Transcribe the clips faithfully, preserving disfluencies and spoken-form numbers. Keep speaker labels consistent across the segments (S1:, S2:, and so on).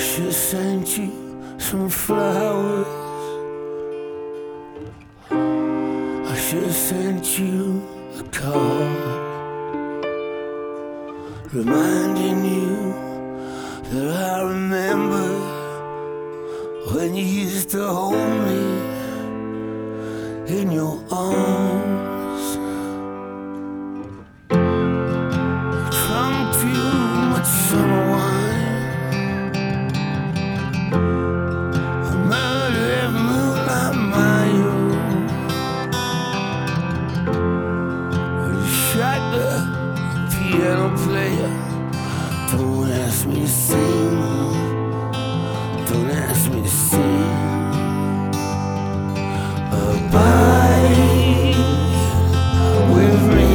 S1: should send you some flowers. I should send you a card reminding you that I remember when you used to hold me in your arms. Drunk too much summer wine, a murder every moonlight mile. You shot the piano player. Don't ask me to sing. Don't ask me to sing. Abide with me.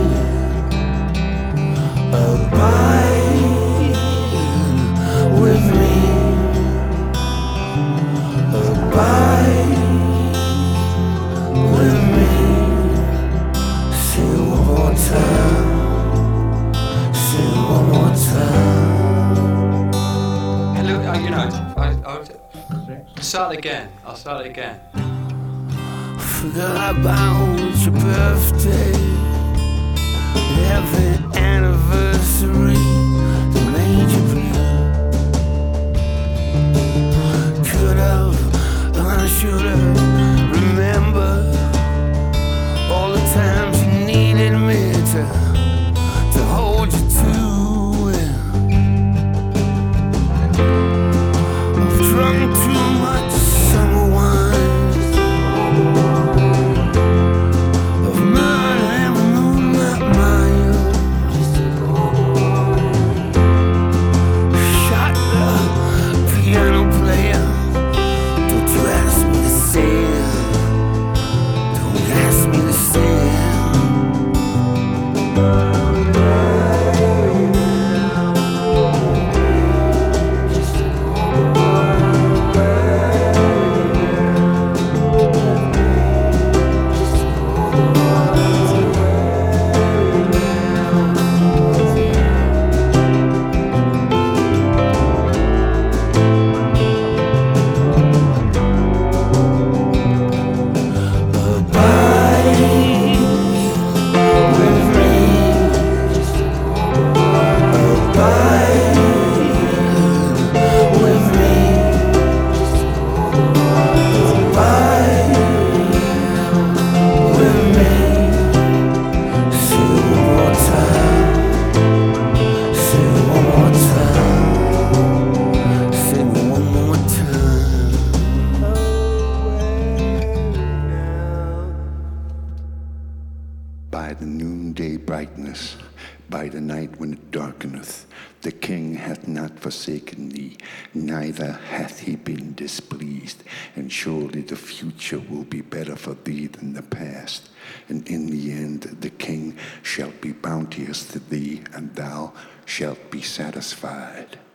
S1: Abide with me. Abide with me. Say it one more time. Say it one more time.
S2: Hello, uh, you know, I, I'll start again. I'll start again.
S1: Forgot about your birthday, every anniversary that made you blue. Could've and I should've remembered all the times you needed me to to hold you to. I've drunk too much summer wine.
S3: By the noonday brightness, by the night when it darkeneth, the King hath not forsaken thee, neither hath he been displeased. And surely the future will be better for thee than the past. And in the end the King shall be bounteous to thee, and thou shalt be satisfied.